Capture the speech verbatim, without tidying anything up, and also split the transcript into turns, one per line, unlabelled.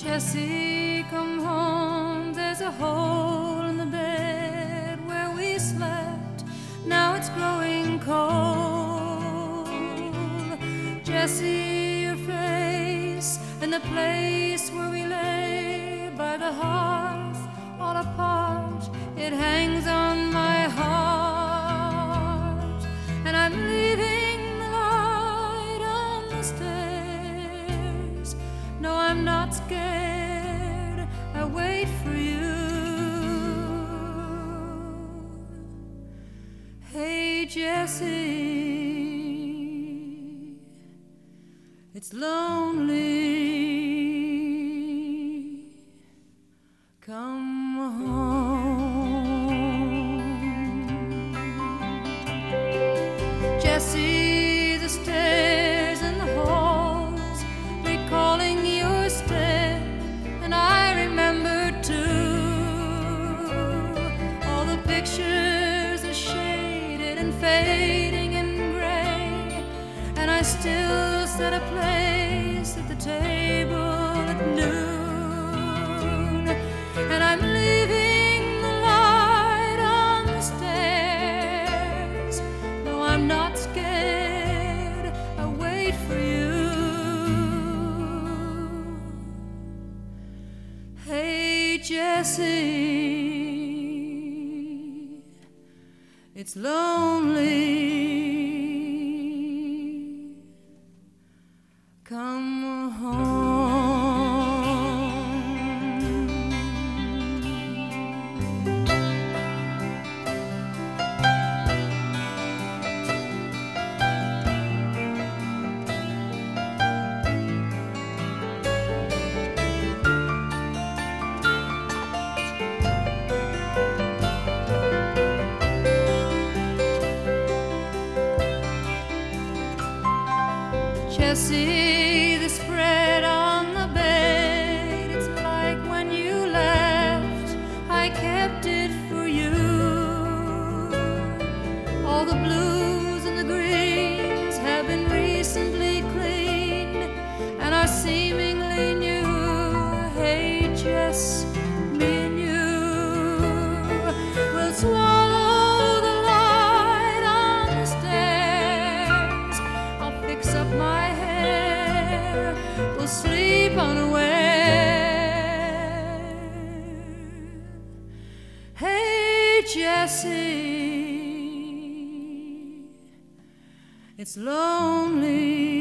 Jesse, come home, there's a hole in the bed where we slept, now it's growing cold. Jesse, your face in the place where we lay by the hearth, all apart, it hangs on my heart. And I'm leaving the light on the stairs. No, I'm not scared, I wait for you. Hey Jesse, it's lonely, come home. Jesse, the stairs and the halls, recalling your step, and I remember too. All the pictures are shaded and fading in gray, and I still set a place at the table at noon. And I'm leaving the light on the stairs. No, I'm not scared, I wait for you. Hey Jesse, it's lonely, come home. Jesse, the spread on the bed, it's like when you left, I kept it for you. All the blues and the greens have been recently cleaned and are seemingly new. Hey Jess, me and you will swallow the light on the stairs. I'll fix up my hair, we'll sleep unaware. Hey Jesse, it's lonely.